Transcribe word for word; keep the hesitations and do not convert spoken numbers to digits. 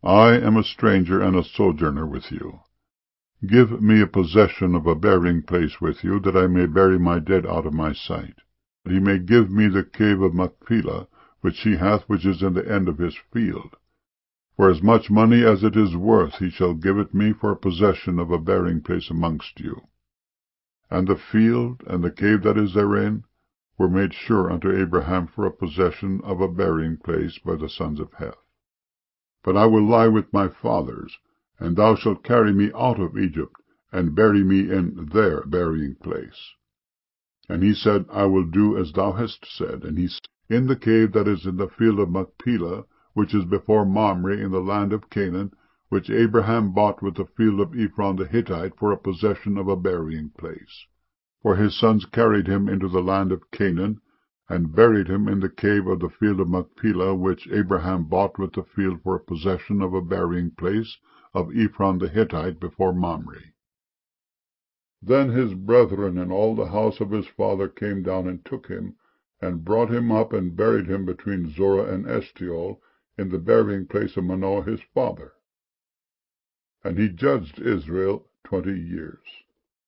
I am a stranger and a sojourner with you. Give me a possession of a burying place with you, that I may bury my dead out of my sight. That he may give me the cave of Machpelah, which he hath, which is in the end of his field. For as much money as it is worth he shall give it me for a possession of a burying place amongst you. And the field, and the cave that is therein, were made sure unto Abraham for a possession of a burying place by the sons of Heth. But I will lie with my fathers, and thou shalt carry me out of Egypt, and bury me in their burying place. And he said, I will do as thou hast said. And he said, in the cave that is in the field of Machpelah, which is before Mamre in the land of Canaan, which Abraham bought with the field of Ephron the Hittite for a possession of a burying place. For his sons carried him into the land of Canaan, and buried him in the cave of the field of Machpelah, which Abraham bought with the field for a possession of a burying place of Ephron the Hittite before Mamre. Then his brethren and all the house of his father came down and took him, and brought him up, and buried him between Zorah and Eshtaol, in the burying place of Manoah his father. And he judged Israel twenty years.